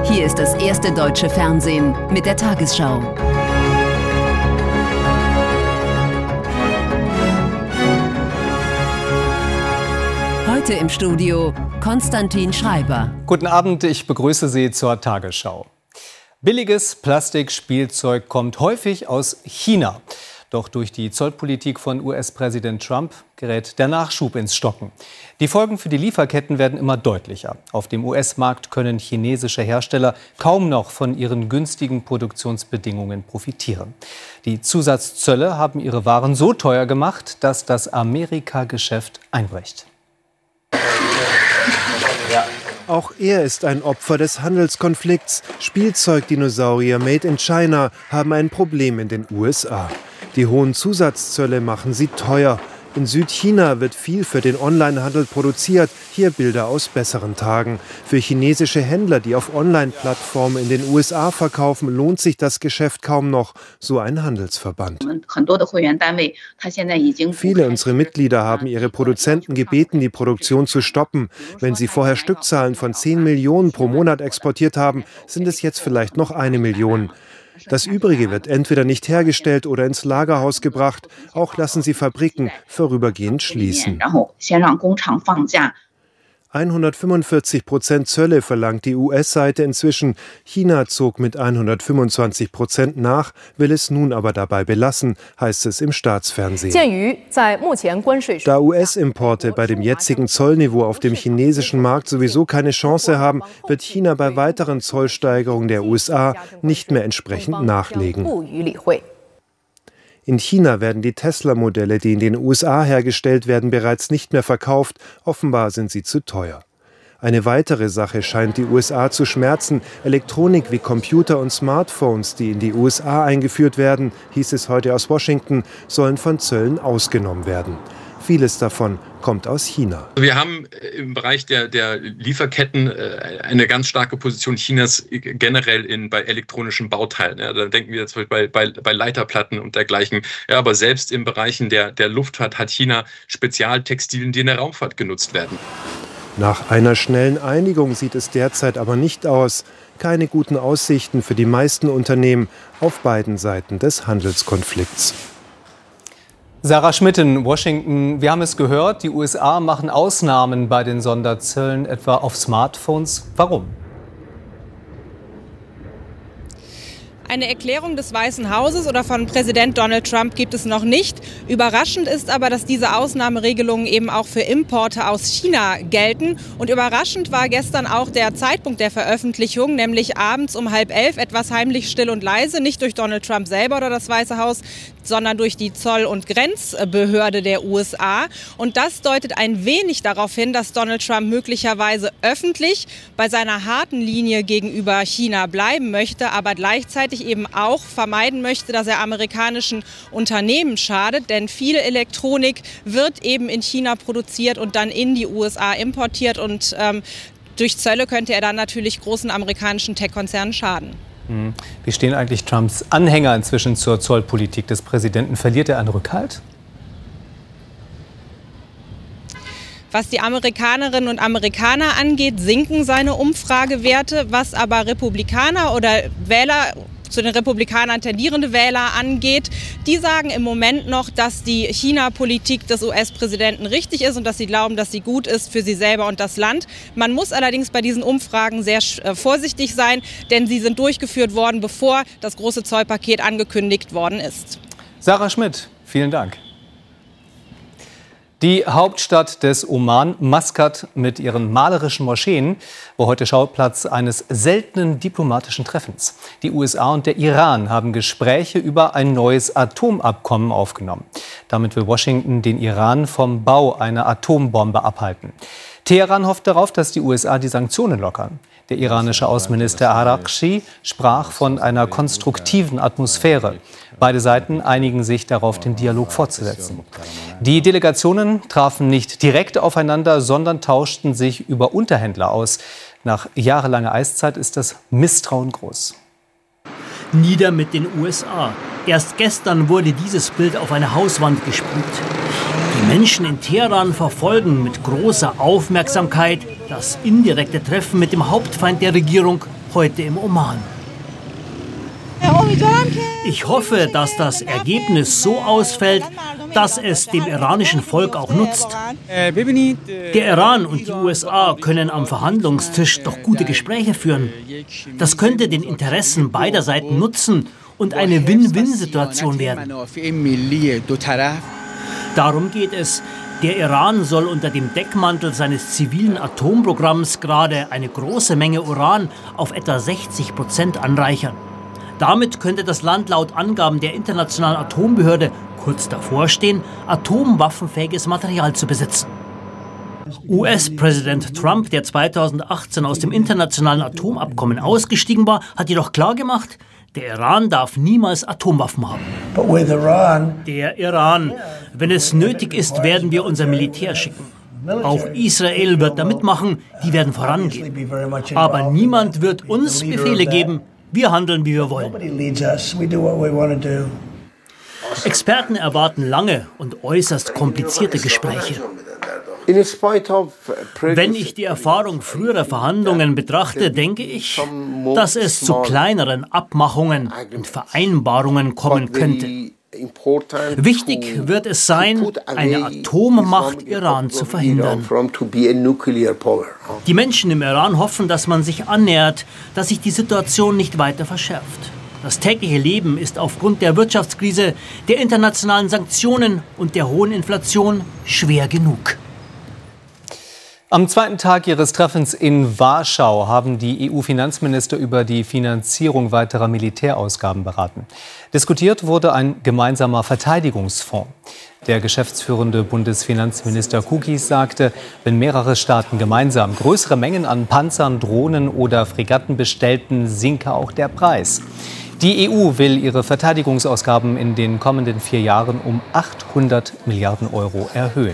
Hier ist das erste deutsche Fernsehen mit der Tagesschau. Heute im Studio Konstantin Schreiber. Guten Abend, ich begrüße Sie zur Tagesschau. Billiges Plastikspielzeug kommt häufig aus China. Doch durch die Zollpolitik von US-Präsident Trump gerät der Nachschub ins Stocken. Die Folgen für die Lieferketten werden immer deutlicher. Auf dem US-Markt können chinesische Hersteller kaum noch von ihren günstigen Produktionsbedingungen profitieren. Die Zusatzzölle haben ihre Waren so teuer gemacht, dass das Amerika-Geschäft einbricht. Auch er ist ein Opfer des Handelskonflikts. Spielzeugdinosaurier made in China haben ein Problem in den USA. Die hohen Zusatzzölle machen sie teuer. In Südchina wird viel für den Onlinehandel produziert. Hier Bilder aus besseren Tagen. Für chinesische Händler, die auf Online-Plattformen in den USA verkaufen, lohnt sich das Geschäft kaum noch, so ein Handelsverband. Viele unserer Mitglieder haben ihre Produzenten gebeten, die Produktion zu stoppen. Wenn sie vorher Stückzahlen von 10 Millionen pro Monat exportiert haben, sind es jetzt vielleicht noch 1 Million. Das Übrige wird entweder nicht hergestellt oder ins Lagerhaus gebracht. Auch lassen sie Fabriken vorübergehend schließen. 145% Zölle verlangt die US-Seite inzwischen. China zog mit 125% nach, will es nun aber dabei belassen, heißt es im Staatsfernsehen. Da US-Importe bei dem jetzigen Zollniveau auf dem chinesischen Markt sowieso keine Chance haben, wird China bei weiteren Zollsteigerungen der USA nicht mehr entsprechend nachlegen. In China werden die Tesla-Modelle, die in den USA hergestellt werden, bereits nicht mehr verkauft. Offenbar sind sie zu teuer. Eine weitere Sache scheint die USA zu schmerzen. Elektronik wie Computer und Smartphones, die in die USA eingeführt werden, hieß es heute aus Washington, sollen von Zöllen ausgenommen werden. Vieles davon kommt aus China. Wir haben im Bereich der Lieferketten eine ganz starke Position Chinas generell bei elektronischen Bauteilen. Ja, da denken wir zum Beispiel bei Leiterplatten und dergleichen. Ja, aber selbst in Bereichen der Luftfahrt hat China Spezialtextilien, die in der Raumfahrt genutzt werden. Nach einer schnellen Einigung sieht es derzeit aber nicht aus. Keine guten Aussichten für die meisten Unternehmen auf beiden Seiten des Handelskonflikts. Sarah Schmidt in Washington. Wir haben es gehört, die USA machen Ausnahmen bei den Sonderzöllen, etwa auf Smartphones. Warum? Eine Erklärung des Weißen Hauses oder von Präsident Donald Trump gibt es noch nicht. Überraschend ist aber, dass diese Ausnahmeregelungen eben auch für Importe aus China gelten. Und überraschend war gestern auch der Zeitpunkt der Veröffentlichung, nämlich abends um 10:30, etwas heimlich, still und leise, nicht durch Donald Trump selber oder das Weiße Haus, sondern durch die Zoll- und Grenzbehörde der USA. Und das deutet ein wenig darauf hin, dass Donald Trump möglicherweise öffentlich bei seiner harten Linie gegenüber China bleiben möchte, aber gleichzeitig eben auch vermeiden möchte, dass er amerikanischen Unternehmen schadet. Denn viel Elektronik wird eben in China produziert und dann in die USA importiert. Und durch Zölle könnte er dann natürlich großen amerikanischen Tech-Konzernen schaden. Wie stehen eigentlich Trumps Anhänger inzwischen zur Zollpolitik des Präsidenten? Verliert er an Rückhalt? Was die Amerikanerinnen und Amerikaner angeht, sinken seine Umfragewerte. Was aber Republikaner oder Wähler, zu den Republikanern tendierende Wähler angeht, die sagen im Moment noch, dass die China-Politik des US-Präsidenten richtig ist und dass sie glauben, dass sie gut ist für sie selber und das Land. Man muss allerdings bei diesen Umfragen sehr vorsichtig sein, denn sie sind durchgeführt worden, bevor das große Zollpaket angekündigt worden ist. Sarah Schmidt, vielen Dank. Die Hauptstadt des Oman, Maskat, mit ihren malerischen Moscheen, war heute Schauplatz eines seltenen diplomatischen Treffens. Die USA und der Iran haben Gespräche über ein neues Atomabkommen aufgenommen. Damit will Washington den Iran vom Bau einer Atombombe abhalten. Teheran hofft darauf, dass die USA die Sanktionen lockern. Der iranische Außenminister Araghchi sprach von einer konstruktiven Atmosphäre. Beide Seiten einigen sich darauf, den Dialog fortzusetzen. Die Delegationen trafen nicht direkt aufeinander, sondern tauschten sich über Unterhändler aus. Nach jahrelanger Eiszeit ist das Misstrauen groß. Nieder mit den USA. Erst gestern wurde dieses Bild auf eine Hauswand gesprüht. Die Menschen in Teheran verfolgen mit großer Aufmerksamkeit das indirekte Treffen mit dem Hauptfeind der Regierung, heute im Oman. Ich hoffe, dass das Ergebnis so ausfällt, dass es dem iranischen Volk auch nutzt. Der Iran und die USA können am Verhandlungstisch doch gute Gespräche führen. Das könnte den Interessen beider Seiten nutzen und eine Win-Win-Situation werden. Darum geht es. Der Iran soll unter dem Deckmantel seines zivilen Atomprogramms gerade eine große Menge Uran auf etwa 60% anreichern. Damit könnte das Land laut Angaben der Internationalen Atombehörde kurz davor stehen, atomwaffenfähiges Material zu besitzen. US-Präsident Trump, der 2018 aus dem internationalen Atomabkommen ausgestiegen war, hat jedoch klargemacht, der Iran darf niemals Atomwaffen haben. Der Iran. Wenn es nötig ist, werden wir unser Militär schicken. Auch Israel wird da mitmachen, die werden vorangehen. Aber niemand wird uns Befehle geben. Wir handeln, wie wir wollen. Experten erwarten lange und äußerst komplizierte Gespräche. Wenn ich die Erfahrung früherer Verhandlungen betrachte, denke ich, dass es zu kleineren Abmachungen und Vereinbarungen kommen könnte. Wichtig wird es sein, eine Atommacht Iran zu verhindern. Die Menschen im Iran hoffen, dass man sich annähert, dass sich die Situation nicht weiter verschärft. Das tägliche Leben ist aufgrund der Wirtschaftskrise, der internationalen Sanktionen und der hohen Inflation schwer genug. Am zweiten Tag ihres Treffens in Warschau haben die EU-Finanzminister über die Finanzierung weiterer Militärausgaben beraten. Diskutiert wurde ein gemeinsamer Verteidigungsfonds. Der geschäftsführende Bundesfinanzminister Kukis sagte, wenn mehrere Staaten gemeinsam größere Mengen an Panzern, Drohnen oder Fregatten bestellten, sinke auch der Preis. Die EU will ihre Verteidigungsausgaben in den kommenden 4 Jahren um 800 Milliarden Euro erhöhen.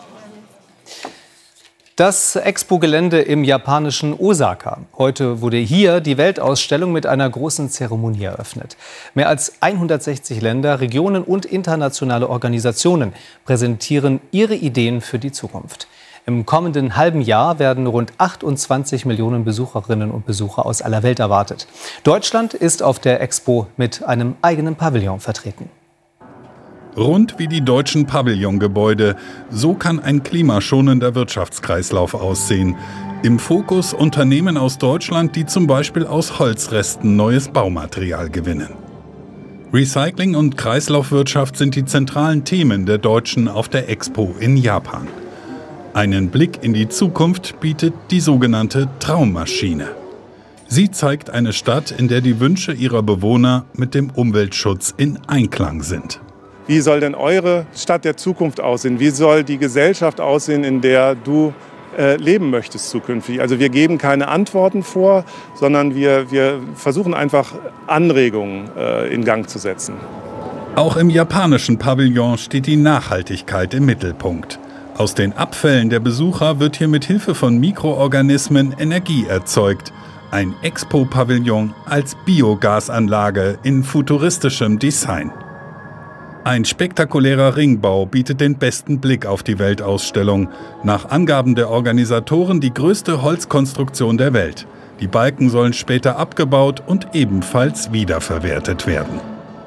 Das Expo-Gelände im japanischen Osaka. Heute wurde hier die Weltausstellung mit einer großen Zeremonie eröffnet. Mehr als 160 Länder, Regionen und internationale Organisationen präsentieren ihre Ideen für die Zukunft. Im kommenden halben Jahr werden rund 28 Millionen Besucherinnen und Besucher aus aller Welt erwartet. Deutschland ist auf der Expo mit einem eigenen Pavillon vertreten. Rund wie die deutschen Pavillongebäude, so kann ein klimaschonender Wirtschaftskreislauf aussehen. Im Fokus Unternehmen aus Deutschland, die zum Beispiel aus Holzresten neues Baumaterial gewinnen. Recycling und Kreislaufwirtschaft sind die zentralen Themen der Deutschen auf der Expo in Japan. Einen Blick in die Zukunft bietet die sogenannte Traummaschine. Sie zeigt eine Stadt, in der die Wünsche ihrer Bewohner mit dem Umweltschutz in Einklang sind. Wie soll denn eure Stadt der Zukunft aussehen? Wie soll die Gesellschaft aussehen, in der du leben möchtest zukünftig? Also wir geben keine Antworten vor, sondern wir versuchen einfach Anregungen in Gang zu setzen. Auch im japanischen Pavillon steht die Nachhaltigkeit im Mittelpunkt. Aus den Abfällen der Besucher wird hier mit Hilfe von Mikroorganismen Energie erzeugt. Ein Expo-Pavillon als Biogasanlage in futuristischem Design. Ein spektakulärer Ringbau bietet den besten Blick auf die Weltausstellung. Nach Angaben der Organisatoren die größte Holzkonstruktion der Welt. Die Balken sollen später abgebaut und ebenfalls wiederverwertet werden.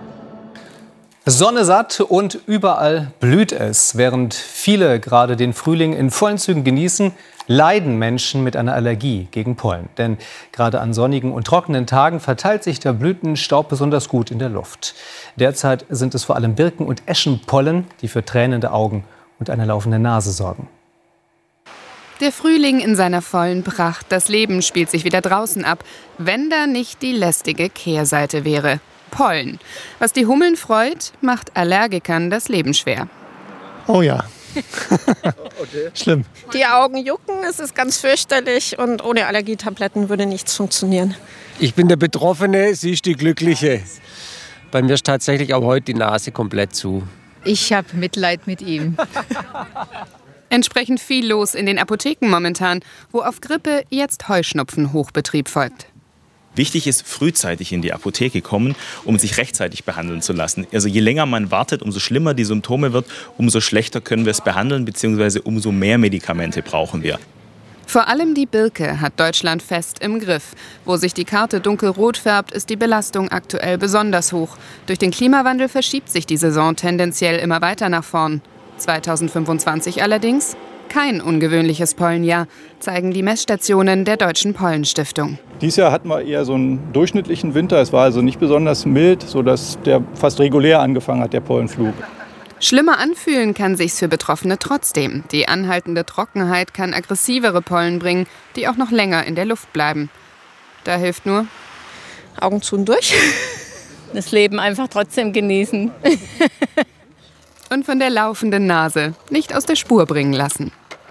Sonne satt und überall blüht es. Während viele gerade den Frühling in vollen Zügen genießen, leiden Menschen mit einer Allergie gegen Pollen. Denn gerade an sonnigen und trockenen Tagen verteilt sich der Blütenstaub besonders gut in der Luft. Derzeit sind es vor allem Birken- und Eschenpollen, die für tränende Augen und eine laufende Nase sorgen. Der Frühling in seiner vollen Pracht. Das Leben spielt sich wieder draußen ab, wenn da nicht die lästige Kehrseite wäre. Pollen. Was die Hummeln freut, macht Allergikern das Leben schwer. Oh ja. Schlimm. Die Augen jucken, es ist ganz fürchterlich und ohne Allergietabletten würde nichts funktionieren. Ich bin der Betroffene, sie ist die Glückliche. Bei mir ist tatsächlich auch heute die Nase komplett zu. Ich habe Mitleid mit ihm. Entsprechend viel los in den Apotheken momentan, wo auf Grippe jetzt Heuschnupfen-Hochbetrieb folgt. Wichtig ist, frühzeitig in die Apotheke kommen, um sich rechtzeitig behandeln zu lassen. Also je länger man wartet, umso schlimmer die Symptome wird, umso schlechter können wir es behandeln, beziehungsweise umso mehr Medikamente brauchen wir. Vor allem die Birke hat Deutschland fest im Griff. Wo sich die Karte dunkelrot färbt, ist die Belastung aktuell besonders hoch. Durch den Klimawandel verschiebt sich die Saison tendenziell immer weiter nach vorn. 2025 allerdings kein ungewöhnliches Pollenjahr, zeigen die Messstationen der Deutschen Pollenstiftung. Dieses Jahr hatten wir eher so einen durchschnittlichen Winter. Es war also nicht besonders mild, sodass der fast regulär angefangen hat, der Pollenflug. Schlimmer anfühlen kann sich's für Betroffene trotzdem. Die anhaltende Trockenheit kann aggressivere Pollen bringen, die auch noch länger in der Luft bleiben. Da hilft nur Augen zu und durch. Das Leben einfach trotzdem genießen. Und von der laufenden Nase nicht aus der Spur bringen lassen.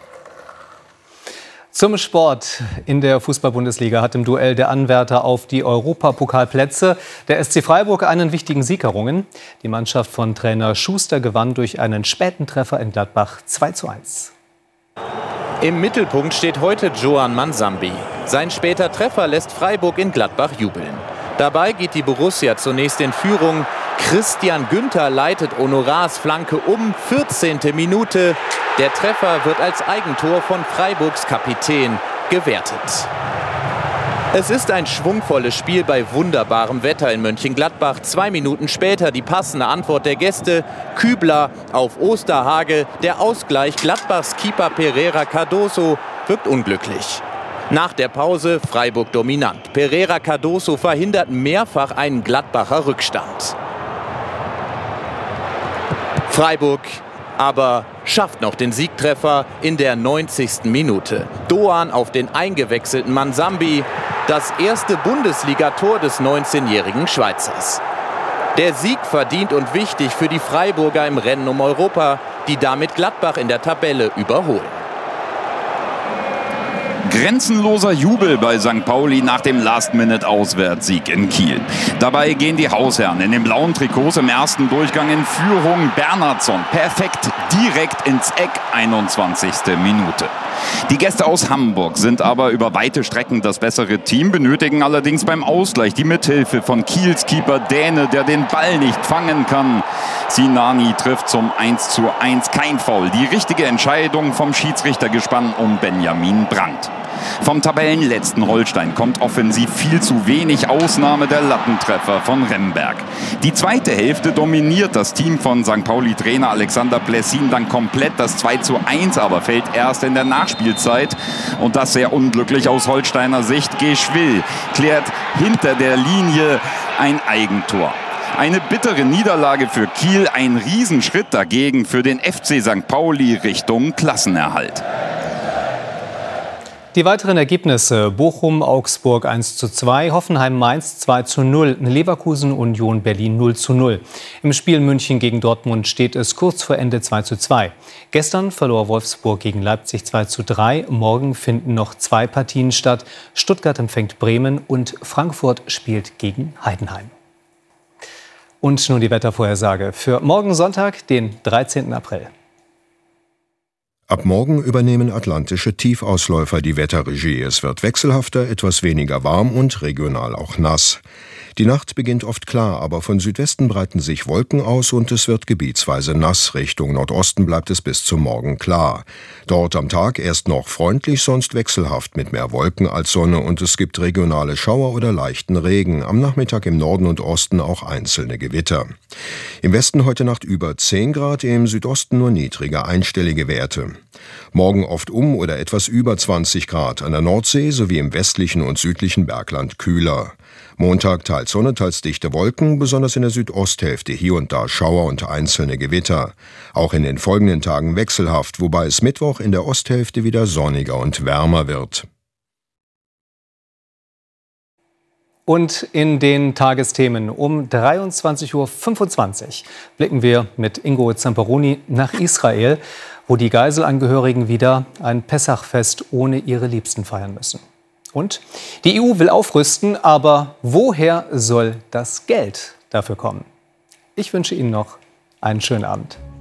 Zum Sport. In der Fußball-Bundesliga hat im Duell der Anwärter auf die Europapokalplätze der SC Freiburg einen wichtigen Sieg errungen. Die Mannschaft von Trainer Schuster gewann durch einen späten Treffer in Gladbach 2:1. Im Mittelpunkt steht heute Joan Manzambi. Sein später Treffer lässt Freiburg in Gladbach jubeln. Dabei geht die Borussia zunächst in Führung. Christian Günther leitet Honorars Flanke um, 14. Minute. Der Treffer wird als Eigentor von Freiburgs Kapitän gewertet. Es ist ein schwungvolles Spiel bei wunderbarem Wetter in Mönchengladbach. 2 Minuten später die passende Antwort der Gäste. Kübler auf Osterhage. Der Ausgleich Gladbachs Keeper Pereira Cardoso wirkt unglücklich. Nach der Pause Freiburg dominant. Pereira Cardoso verhindert mehrfach einen Gladbacher Rückstand. Freiburg aber schafft noch den Siegtreffer in der 90. Minute. Doan auf den eingewechselten Manzambi, das erste Bundesligator des 19-jährigen Schweizers. Der Sieg verdient und wichtig für die Freiburger im Rennen um Europa, die damit Gladbach in der Tabelle überholen. Grenzenloser Jubel bei St. Pauli nach dem Last-Minute-Auswärtssieg in Kiel. Dabei gehen die Hausherren in den blauen Trikots im ersten Durchgang in Führung. Bernhardsson perfekt direkt ins Eck, 21. Minute. Die Gäste aus Hamburg sind aber über weite Strecken das bessere Team, benötigen allerdings beim Ausgleich die Mithilfe von Kiels Keeper Däne, der den Ball nicht fangen kann. Sinani trifft zum 1:1, kein Foul. Die richtige Entscheidung vom Schiedsrichtergespann um Benjamin Brandt. Vom Tabellenletzten Holstein kommt offensiv viel zu wenig, Ausnahme der Lattentreffer von Remberg. Die zweite Hälfte dominiert das Team von St. Pauli-Trainer Alexander Plessin dann komplett. Das 2:1 aber fällt erst in der Nachspielzeit. Und das sehr unglücklich aus Holsteiner Sicht. Geschwill klärt hinter der Linie ein Eigentor. Eine bittere Niederlage für Kiel, ein Riesenschritt dagegen für den FC St. Pauli Richtung Klassenerhalt. Die weiteren Ergebnisse: Bochum, Augsburg 1:2, Hoffenheim, Mainz 2:0, Leverkusen, Union Berlin 0:0. Im Spiel München gegen Dortmund steht es kurz vor Ende 2:2. Gestern verlor Wolfsburg gegen Leipzig 2:3. Morgen finden noch 2 Partien statt. Stuttgart empfängt Bremen und Frankfurt spielt gegen Heidenheim. Und nun die Wettervorhersage für morgen Sonntag, den 13. April. Ab morgen übernehmen atlantische Tiefausläufer die Wetterregie. Es wird wechselhafter, etwas weniger warm und regional auch nass. Die Nacht beginnt oft klar, aber von Südwesten breiten sich Wolken aus und es wird gebietsweise nass. Richtung Nordosten bleibt es bis zum Morgen klar. Dort am Tag erst noch freundlich, sonst wechselhaft mit mehr Wolken als Sonne und es gibt regionale Schauer oder leichten Regen. Am Nachmittag im Norden und Osten auch einzelne Gewitter. Im Westen heute Nacht über 10 Grad, im Südosten nur niedrige einstellige Werte. Morgen oft oder etwas über 20 Grad, an der Nordsee sowie im westlichen und südlichen Bergland kühler. Montag teils Sonne, teils dichte Wolken, besonders in der Südosthälfte hier und da Schauer und einzelne Gewitter. Auch in den folgenden Tagen wechselhaft, wobei es Mittwoch in der Osthälfte wieder sonniger und wärmer wird. Und in den Tagesthemen um 23:25 Uhr blicken wir mit Ingo Zamperoni nach Israel, wo die Geiselangehörigen wieder ein Pessachfest ohne ihre Liebsten feiern müssen. Und die EU will aufrüsten, aber woher soll das Geld dafür kommen? Ich wünsche Ihnen noch einen schönen Abend.